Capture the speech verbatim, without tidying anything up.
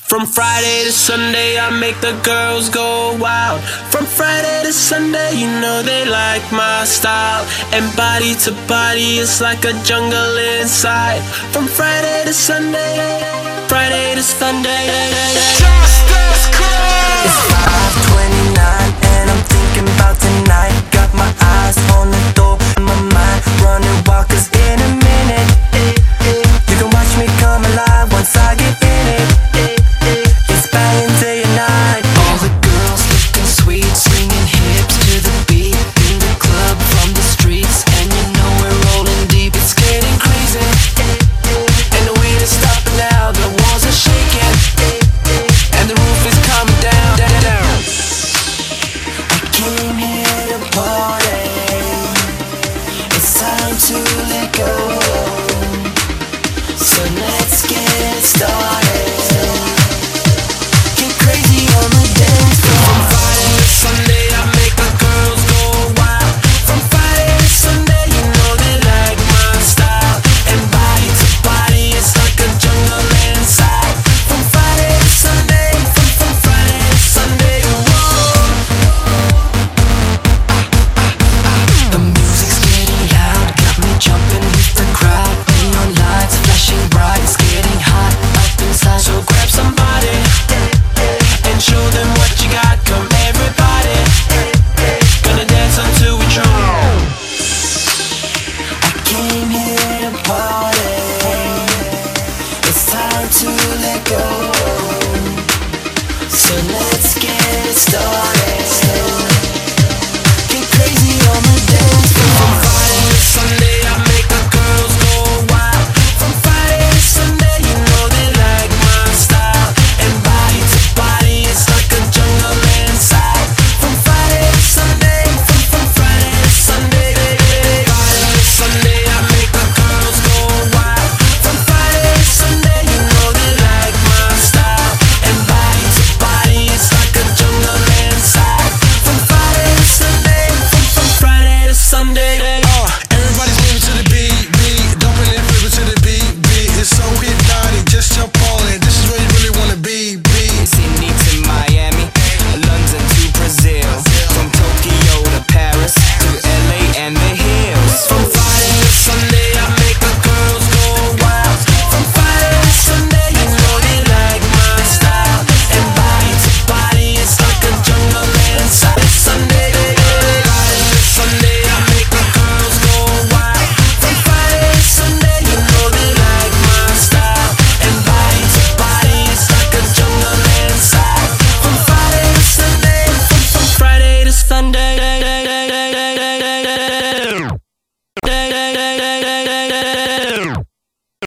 From Friday to Sunday, I make the girls go wild. From Friday to Sunday, you know they like my style. And body to body, it's like a jungle inside. From Friday to Sunday, Friday to Sunday.